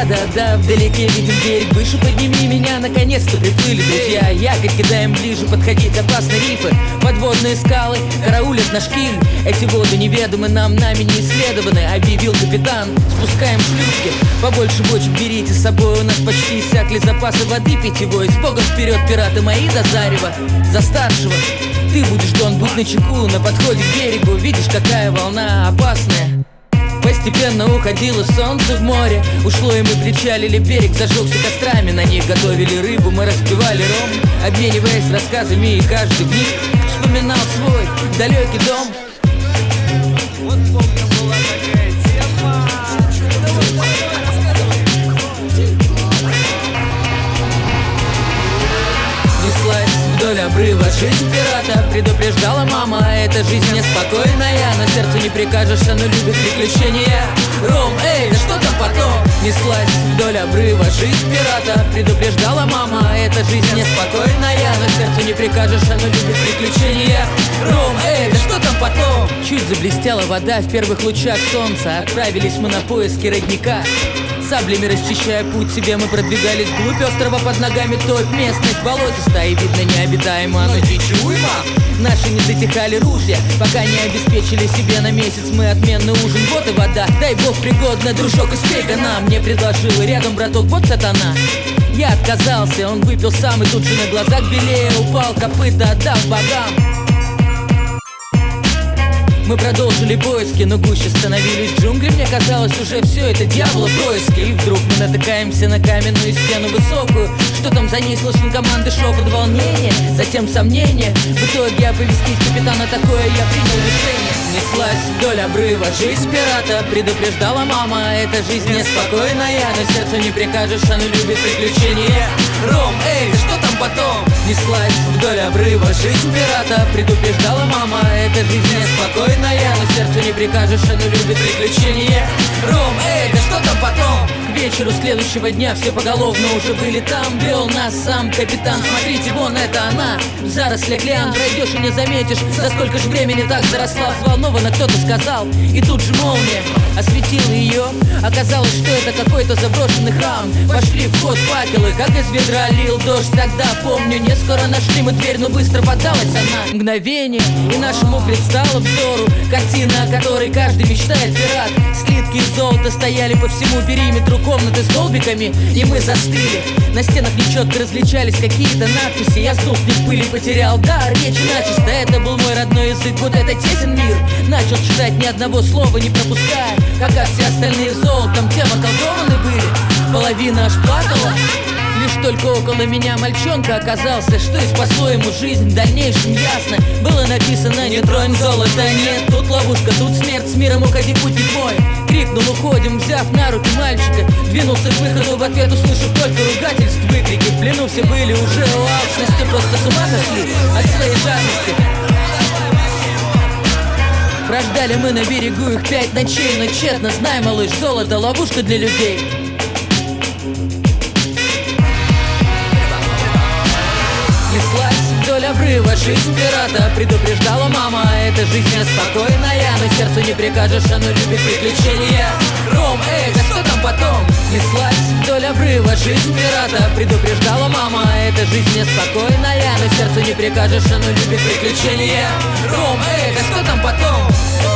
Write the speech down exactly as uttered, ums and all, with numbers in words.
Да-да-да, вдалеке видим берег, выше подними меня. Наконец-то приплыли друзья, якорь кидаем ближе, подходить опасны рифы. Подводные скалы караулят наш киль. Эти воды неведомы нам, нами не исследованы, объявил капитан. Спускаем шлюпки, побольше бочек берите с собой. У нас почти иссякли запасы воды питьевой. С Богом вперед, пираты мои, до зарева. За старшего ты будешь, Дон, будь начеку. На подходе к берегу видишь, какая волна опасная. Постепенно уходило солнце в море. Ушло, и мы причалили, берег зажегся кострами. На них готовили рыбу, мы распивали ром, обмениваясь рассказами, и каждый в них вспоминал свой далекий дом. Вот помню, была такая тема. Неслась вдоль обрыва жизнь пирата, предупреждала мама, эта жизнь неспокойная. Но сердцу не прикажешь, оно любит приключения. Ром, эй, да что там потом? Неслась вдоль обрыва жизнь пирата, предупреждала мама, эта жизнь неспокойная. Но сердцу не прикажешь, оно любит приключения. Ром, эй, да что там потом? Чуть заблестела вода в первых лучах солнца. Отправились мы на поиски родника. Саблями расчищая путь себе, мы продвигались вглубь острова. Под ногами топь, местность болотистая и, видно, необитаема, но дичи уйма. Наши не затихали ружья, пока не обеспечили себе на месяц мы отменный ужин. Вот и вода, дай бог пригодна, дружок, успей-ка нам. Мне предложил и рядом браток, вот сатана. Я отказался, он выпил сам, и тут же на глазах белее упал, копыта отдав богам. Мы продолжили поиски, но гуще становились джунгли. Мне казалось, уже все это дьявола происки. И вдруг мы натыкаемся на каменную стену высокую. Что там за ней слышен команды, шепот, волнение, затем сомнение. В итоге оповестить капитана такое я принял решение. Неслась вдоль обрыва жизнь пирата, предупреждала мама, эта жизнь неспокойная. Но сердцу не прикажешь, оно любит приключения. Ром, эй, да что там потом? Неслась вдоль обрыва жизнь пирата, предупреждала мама, эта жизнь неспокойная. Но сердцу не прикажешь, оно любит приключения. Ром, эй, да что там потом? К вечеру следующего дня все поголовно уже были там. Вел нас сам капитан, смотрите, вон это она. В зарослях лиан пройдешь и не заметишь, за сколько же времени так заросла. Взволнованно кто-то сказал, и тут же молния осветила ее. Оказалось, что это какой-то заброшенный храм. Пошли в ход факелы, как из ведра лил дождь. Тогда, помню, не скоро нашли мы дверь, но быстро поддалась она. Мгновение, и нашему предстало взору картина, о которой каждый мечтает пират. Слитки из золота стояли по всему периметру комнаты с столбиками, и мы застыли. На стенах нечетко различались какие-то надписи. Я сдул с них пыли, потерял дар речи начисто. Это был мой родной язык, вот это тесен мир. Начал читать, ни одного слова не пропуская. Как и все остальные золотом тем околдованы были. Половина аж плакала. Лишь только около меня мальчонка оказался, что и спасло ему жизнь. В дальнейшем ясно было написано: не тронь золото, нет, тут ловушка, тут смерть, с миром уходи, путь не твой. Крикнул: уходим, взяв на руки мальчика. Двинулся к выходу, в ответ услышав только ругательств, выкрики. В плену все были уже у алчности, просто с ума сошли от своей жадности. Прождали мы на берегу их пять ночей, но тщетно, знай, малыш, золото — ловушка для людей. Неслась вдоль обрыва жизнь пирата, предупреждала мама, эта жизнь неспокойная. Но сердцу не прикажешь, оно любит приключения. Ром, эй, да что там потом? Неслась вдоль обрыва жизнь пирата, предупреждала мама, эта жизнь неспокойная. Но сердцу не прикажешь, оно любит приключения. Ром, эй, да что там потом?